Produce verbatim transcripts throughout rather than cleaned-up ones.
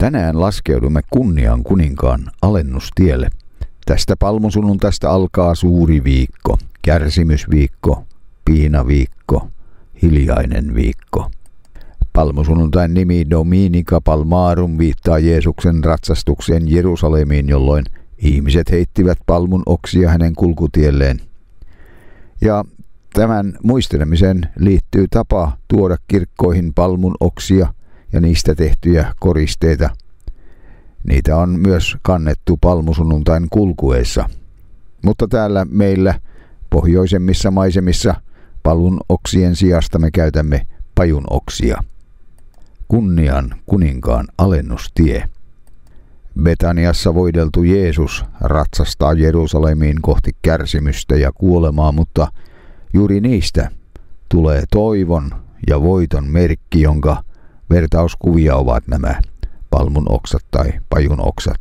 Tänään laskeudumme kunnian kuninkaan alennustielle. Tästä palmusunnuntaista alkaa suuri viikko, kärsimysviikko, piinaviikko, hiljainen viikko. Palmusunnuntain nimi Dominica Palmarum viittaa Jeesuksen ratsastukseen Jerusalemiin, jolloin ihmiset heittivät palmun oksia hänen kulkutielleen. Ja tämän muistelemiseen liittyy tapa tuoda kirkkoihin palmun oksia ja niistä tehtyjä koristeita. Niitä on myös kannettu palmusunnuntain kulkueissa. Mutta täällä meillä pohjoisemmissa maisemissa palmun oksien sijasta me käytämme pajun oksia. Kunnian kuninkaan alennustie. Betaniassa voideltu Jeesus ratsastaa Jerusalemiin kohti kärsimystä ja kuolemaa, mutta juuri niistä tulee toivon ja voiton merkki, jonka vertauskuvia ovat nämä palmun oksat tai pajun oksat.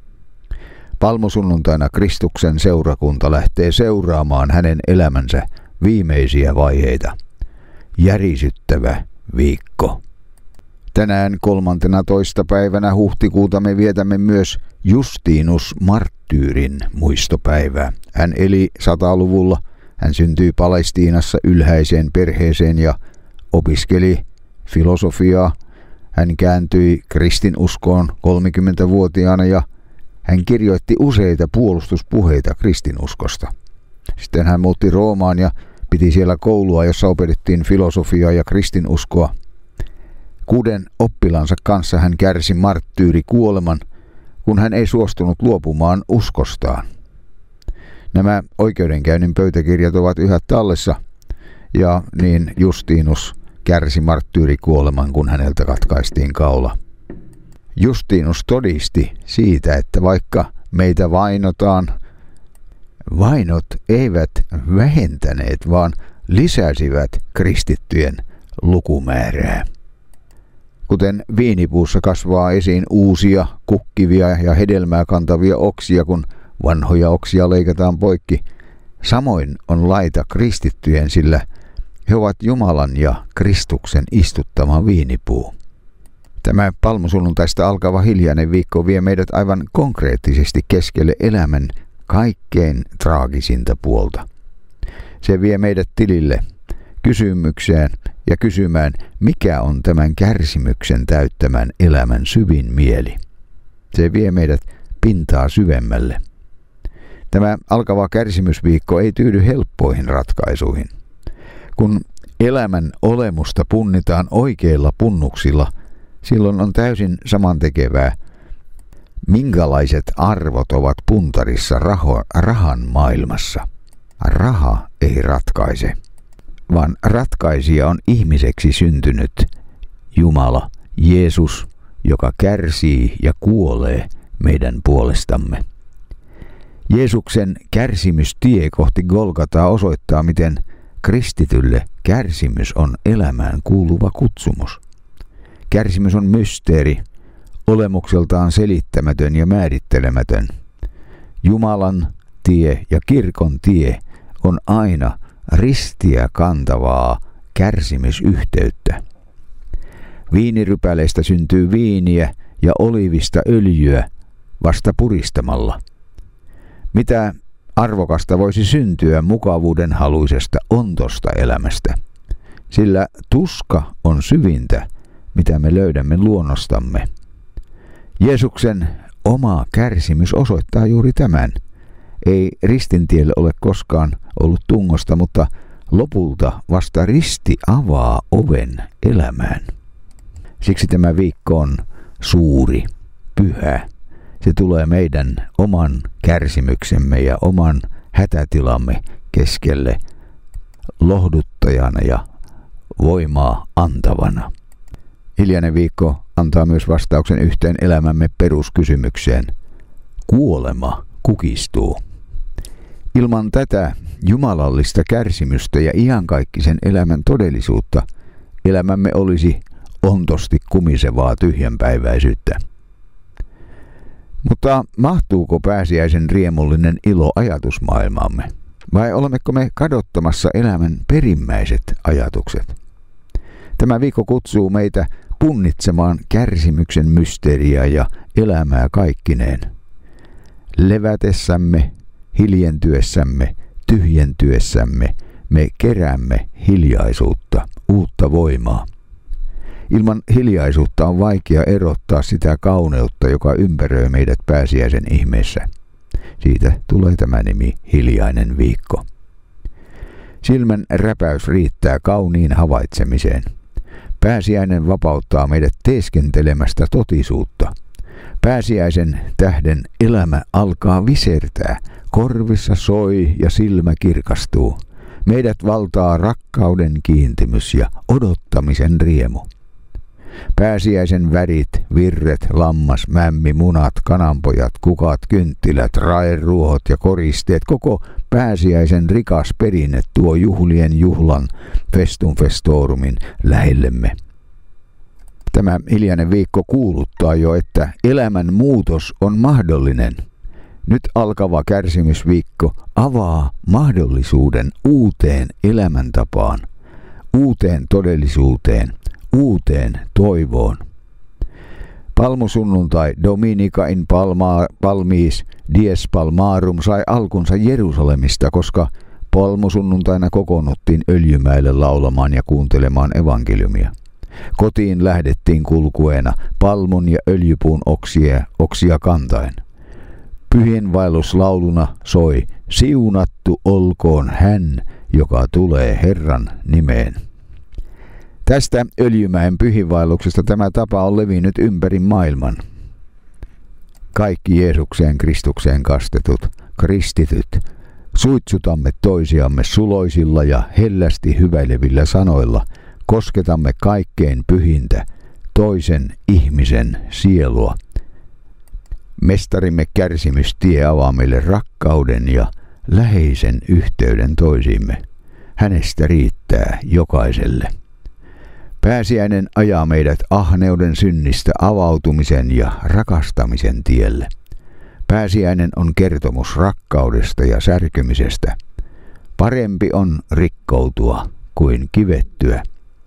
Palmusunnuntaina Kristuksen seurakunta lähtee seuraamaan hänen elämänsä viimeisiä vaiheita. Järisyttävä viikko. Tänään kolmantena toista päivänä huhtikuuta me vietämme myös Justinus Marttyyrin muistopäivää. Hän eli sataluvulla. Hän syntyi Palestiinassa ylhäiseen perheeseen ja opiskeli filosofiaa. Hän kääntyi kristinuskoon kolmekymmentävuotiaana ja hän kirjoitti useita puolustuspuheita kristinuskosta. Sitten hän muutti Roomaan ja piti siellä koulua, jossa opetettiin filosofiaa ja kristinuskoa. Kuuden oppilansa kanssa hän kärsi marttyyrikuoleman, kun hän ei suostunut luopumaan uskostaan. Nämä oikeudenkäynnin pöytäkirjat ovat yhä tallessa, ja niin Justinus kärsi marttyyrikuoleman, kun häneltä katkaistiin kaula. Justinus todisti siitä, että vaikka meitä vainotaan, vainot eivät vähentäneet, vaan lisäsivät kristittyjen lukumäärää. Kuten viinipuussa kasvaa esiin uusia, kukkivia ja hedelmää kantavia oksia, kun vanhoja oksia leikataan poikki, samoin on laita kristittyjen, sillä he ovat Jumalan ja Kristuksen istuttama viinipuu. Tämä palmusunnuntaista alkava hiljainen viikko vie meidät aivan konkreettisesti keskelle elämän kaikkein traagisinta puolta. Se vie meidät tilille, kysymykseen ja kysymään, mikä on tämän kärsimyksen täyttämän elämän syvin mieli. Se vie meidät pintaa syvemmälle. Tämä alkava kärsimysviikko ei tyydy helppoihin ratkaisuihin. Kun elämän olemusta punnitaan oikeilla punnuksilla, silloin on täysin samantekevää, minkälaiset arvot ovat puntarissa raho, rahan maailmassa. Raha ei ratkaise, vaan ratkaisija on ihmiseksi syntynyt Jumala, Jeesus, joka kärsii ja kuolee meidän puolestamme. Jeesuksen kärsimystie kohti Golgataa osoittaa, miten kristitylle kärsimys on elämään kuuluva kutsumus. Kärsimys on mysteeri, olemukseltaan selittämätön ja määrittelemätön. Jumalan tie ja kirkon tie on aina ristiä kantavaa kärsimysyhteyttä. Viinirypäleistä syntyy viiniä ja olivista öljyä vasta puristamalla. Mitä arvokasta voisi syntyä mukavuuden haluisesta ontosta elämästä, sillä tuska on syvintä, mitä me löydämme luonnostamme. Jeesuksen oma kärsimys osoittaa juuri tämän. Ei ristintielle ole koskaan ollut tungosta, mutta lopulta vasta risti avaa oven elämään. Siksi tämä viikko on suuri, pyhä. Se tulee meidän oman kärsimyksemme ja oman hätätilamme keskelle lohduttajana ja voimaa antavana. Hiljainen viikko antaa myös vastauksen yhteen elämämme peruskysymykseen. Kuolema kukistuu. Ilman tätä jumalallista kärsimystä ja iankaikkisen elämän todellisuutta elämämme olisi ontosti kumisevaa tyhjänpäiväisyyttä. Mutta mahtuuko pääsiäisen riemullinen ilo ajatusmaailmaamme? Vai olemmeko me kadottamassa elämän perimmäiset ajatukset? Tämä viikko kutsuu meitä punnitsemaan kärsimyksen mysteeriä ja elämää kaikkineen. Levätessämme, hiljentyessämme, tyhjentyessämme me keräämme hiljaisuutta, uutta voimaa. Ilman hiljaisuutta on vaikea erottaa sitä kauneutta, joka ympäröi meidät pääsiäisen ihmeessä. Siitä tulee tämä nimi Hiljainen viikko. Silmän räpäys riittää kauniin havaitsemiseen. Pääsiäinen vapauttaa meidät teeskentelemästä totisuutta. Pääsiäisen tähden elämä alkaa visertää, korvissa soi ja silmä kirkastuu. Meidät valtaa rakkauden kiintymys ja odottamisen riemu. Pääsiäisen värit, virret, lammas, mämmi, munat, kananpojat, kukat, kynttilät, raeruohot ja koristeet, koko pääsiäisen rikas perinne tuo juhlien juhlan festum festorumin lähellemme. Tämä hiljainen viikko kuuluttaa jo, että elämän muutos on mahdollinen. Nyt alkava kärsimysviikko avaa mahdollisuuden uuteen elämäntapaan, uuteen todellisuuteen, uuteen toivoon. Palmusunnuntai Dominica in Palma, Palmis Dies Palmarum sai alkunsa Jerusalemista, koska palmusunnuntaina kokoonnuttiin Öljymäelle laulamaan ja kuuntelemaan evankeliumia. Kotiin lähdettiin kulkueena palmun ja öljypuun oksia, oksia kantaen. Pyhinvaelluslauluna soi siunattu olkoon hän, joka tulee Herran nimeen. Tästä Öljymäen pyhinvaelluksesta tämä tapa on levinnyt ympäri maailman. Kaikki Jeesukseen Kristukseen kastetut, kristityt, suitsutamme toisiamme suloisilla ja hellästi hyväilevillä sanoilla, kosketamme kaikkein pyhintä, toisen ihmisen sielua. Mestarimme kärsimystie avaa meille rakkauden ja läheisen yhteyden toisiimme. Hänestä riittää jokaiselle. Pääsiäinen ajaa meidät ahneuden synnistä avautumisen ja rakastamisen tielle. Pääsiäinen on kertomus rakkaudesta ja särkymisestä. Parempi on rikkoutua kuin kivettyä.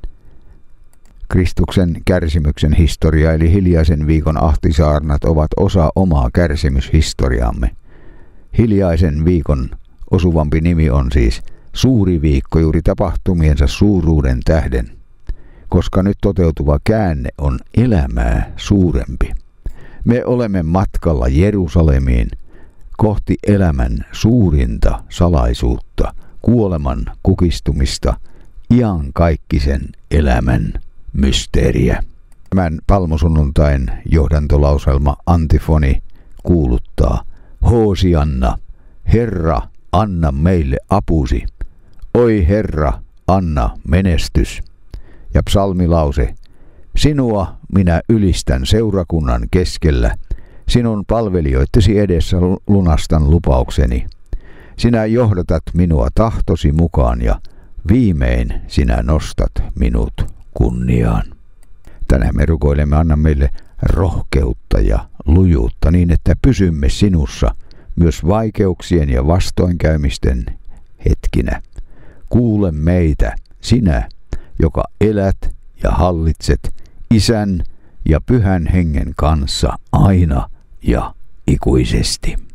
Kristuksen kärsimyksen historia eli hiljaisen viikon ahtisaarnat ovat osa omaa kärsimyshistoriaamme. Hiljaisen viikon osuvampi nimi on siis Suuri viikko juuri tapahtumiensa suuruuden tähden, koska nyt toteutuva käänne on elämää suurempi. Me olemme matkalla Jerusalemiin kohti elämän suurinta salaisuutta, kuoleman kukistumista, iankaikkisen elämän mysteeriä. Tämän palmusunnuntain johdantolauselma antifoni kuuluttaa: Hoosianna, Herra, anna meille apusi. Oi Herra, anna menestys. Ja psalmilause: Sinua minä ylistän seurakunnan keskellä, sinun palvelijoittesi edessä lunastan lupaukseni. Sinä johdatat minua tahtosi mukaan ja viimein sinä nostat minut kunniaan. Tänään me rukoilemme, anna meille rohkeutta ja lujuutta niin, että pysymme sinussa myös vaikeuksien ja vastoinkäymisten hetkinä. Kuule meitä, sinä, joka elät ja hallitset Isän ja Pyhän Hengen kanssa aina ja ikuisesti.